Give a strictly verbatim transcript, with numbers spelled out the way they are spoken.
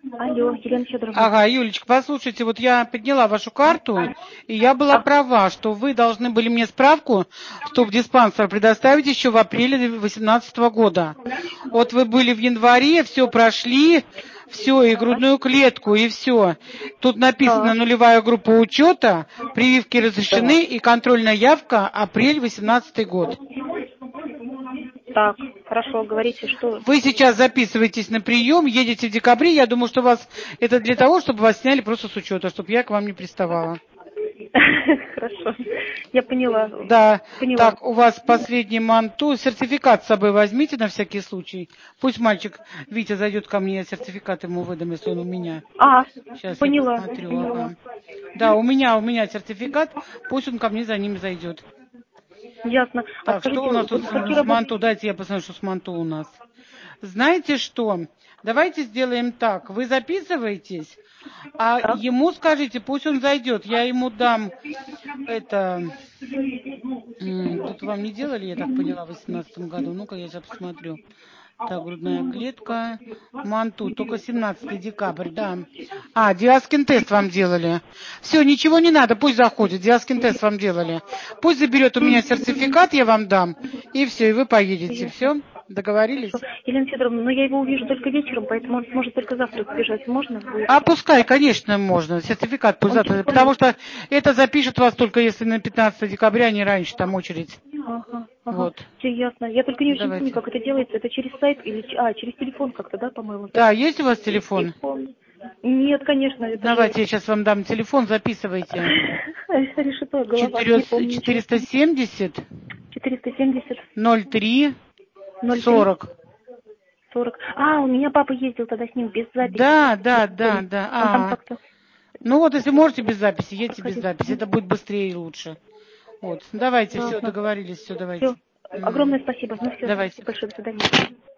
Алло, Елена Федоровна. Ага, Юлечка, послушайте, вот я подняла вашу карту, и я была А, права, что вы должны были мне справку в топ-диспансер предоставить еще в апреле две тысячи восемнадцатого года. Вот вы были в январе, все прошли, все, и грудную клетку, и все. Тут написано так, нулевая группа учета, прививки разрешены, так, и контрольная явка апрель восемнадцатый год. так, хорошо, говорите, что... Вы сейчас записываетесь на прием, едете в декабре. Я думаю, что вас это для того, чтобы вас сняли просто с учета, чтобы я к вам не приставала. Хорошо, я поняла, Да, поняла. так, у вас последний манту. Сертификат с собой возьмите на всякий случай. Пусть мальчик Витя зайдет ко мне, я сертификат ему выдам, если он у меня. А, Сейчас я поняла, посмотрю. поняла. Ага. Да, у меня, у меня сертификат. Пусть он ко мне за ним зайдет. Ясно. А Так, что скажите, у нас вот тут какие с работы... манту? Дайте я посмотрю, что с манту у нас. Знаете что? Давайте сделаем так. Вы записываетесь, а Так, ему скажите, пусть он зайдет. Я ему дам это... м, Тут вам не делали, я так поняла, в восемнадцатом году. Ну-ка, я сейчас посмотрю. Так, грудная клетка, манту, только семнадцатый декабрь, да. А, диаскин тест вам делали. Все, ничего не надо, пусть заходит, диаскин тест вам делали. Пусть заберет у меня сертификат, я вам дам, и все, и вы поедете. ясно. Все, договорились? Хорошо. Елена Федоровна, но я его увижу только вечером, поэтому он сможет только завтра сбежать. Можно будет? А пускай, конечно, можно. Сертификат пусть Он завтра. телефонный. Потому что это запишут вас только если на пятнадцатое декабря, а не раньше, там очередь. Ага, ага. Вот. Все ясно. Я только не очень помню, Давайте. как это делается. Это через сайт или... ч- А, через телефон как-то, да, по-моему? Да, есть у вас Через телефон? телефон. Нет, конечно, это же... Давайте я сейчас вам дам телефон, записывайте. Решето, голова, не помню ничего. четыреста семьдесят четыреста семьдесят ноль три ноль три сорок. сорок. А, у меня папа ездил тогда с ним без записи, Да, кажется, я да, да, помню. да. Он там А, как-то ну вот, если можете без записи, едьте без проходил. записи. Это будет быстрее и лучше. Вот. Давайте, все, Ясно. договорились, все, Все. давайте. Мгм. Огромное спасибо. Ну все, Давайте. спасибо большое. До свидания.